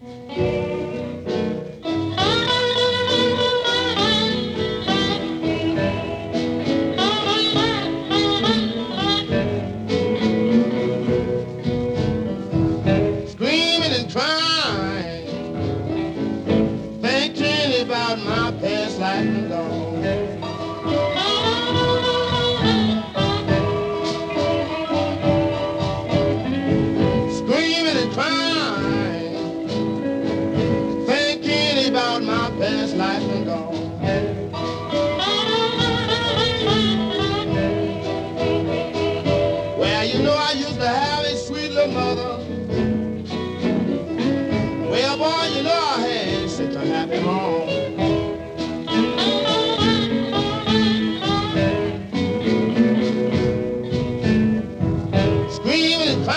Screaming and crying, thinking about my past life and gone. Screaming and crying, thinking about my past life and gone. Well, you know I used to have a sweet little mother.